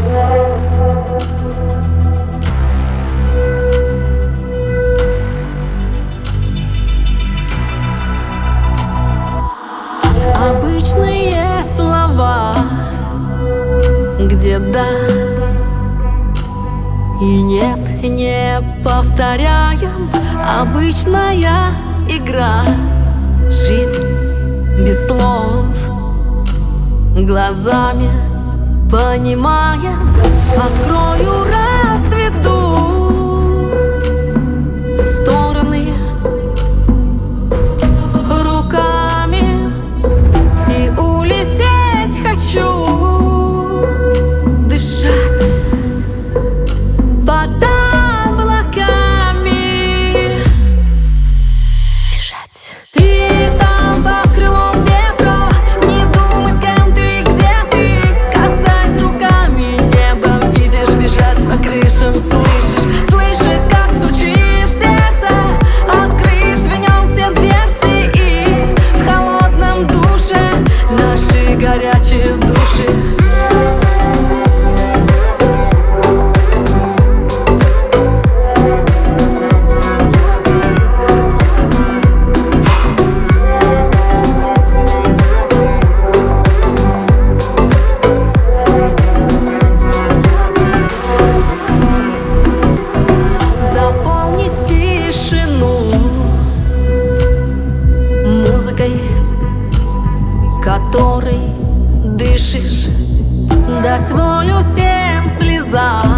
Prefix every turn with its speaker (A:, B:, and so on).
A: Обычные слова, где да и нет, не повторяем. Обычная игра, жизнь без слов, глазами понимаем. Открою, разведу в стороны руками и улететь хочу, дышать под облаками, бежать. И там под крылом ветра не думать, с кем ты, где ты. Касаясь руками неба, видишь, бежать по крышам, слышать, как стучит сердце. Открыть в нем все дверцы и в холодном душе наши горячие души. Музыкой, которой дышишь, дать волю тем слезам,